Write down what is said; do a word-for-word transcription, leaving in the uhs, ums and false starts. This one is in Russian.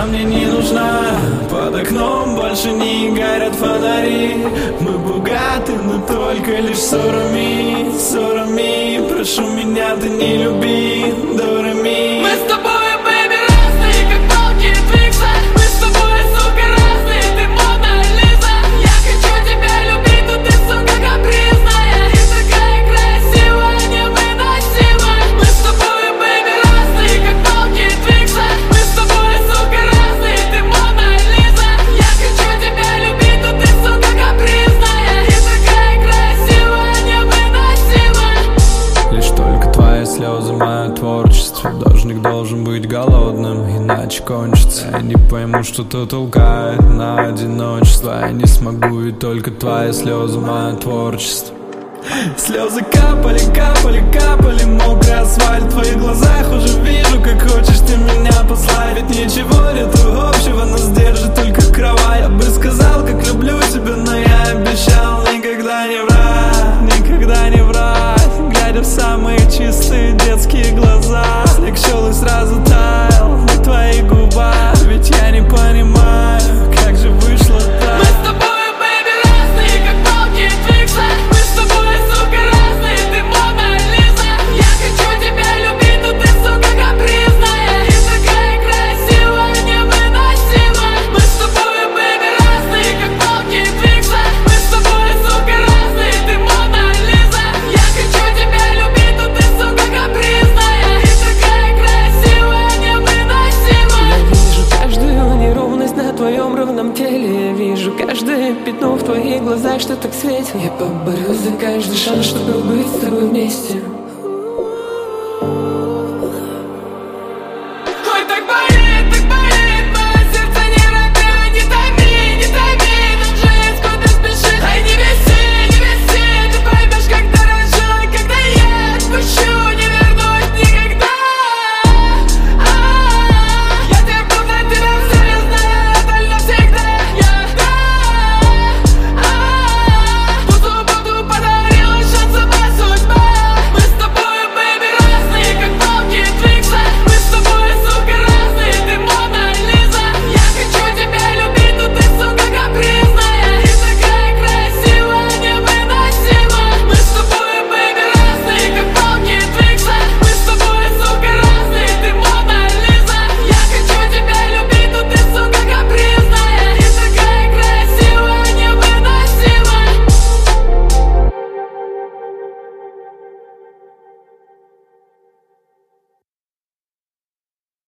мне не нужна. Под окном больше не горят фонари. Мы богаты, но только лишь ссорами, ссорами. Прошу меня, ты не люби, до ре ми. Мы с тобой, бэйби, разные, как палки Твикса. Мы с тобой, сука, разные, ты Мона Лиза. Я хочу тебя любить, но ты, сука, капризная и такая красивая, невыносимая. Мы с тобой, бэйби, разные, как палки Твикса. Мы с тобой, сука, разные, ты Мона Лиза. Я хочу тебя любить, но ты, сука, капризная и такая красивая, невыносимая. Лишь только твои слезы, мое творчество. Должник должен быть голодным, иначе кончится. Я не пойму, что то толкает на одиночество. Я не смогу, ведь только твои слезы, мое творчество. Слезы капали, капали, капали, мокрый асфальт. В твоих глазах уже вижу, как хочешь ты меня послать. Ведь ничего нету общего, нас держит только кровать. Я бы сказал, как люблю тебя, но я обещал никогда не врать, никогда не врать. Глядя в самые чистые детские глаза, снег шел и сразу таял на твоих губах. Ведь я не понимаю, как же вышло так. Мы с тобой, бэйби, разные, как палки Твикса. Мы с тобой, сука, разные, ты Мона Лиза. Я хочу тебя любить, но ты, сука, капризная и такая красивая, невыносимая. Мы с тобой, бэйби, разные, как палки Твикса. Мы с тобой, сука, разные, ты Мона Лиза. Я хочу тебя любить, но ты, сука, капризная и такая красивая, невыносимая. Я вижу каждую неровность на твоем ровном теле. Я вижу каждое пятно в твоих глазах, что так светит. Я поборюсь за каждый шанс, чтобы быть с тобой вместе.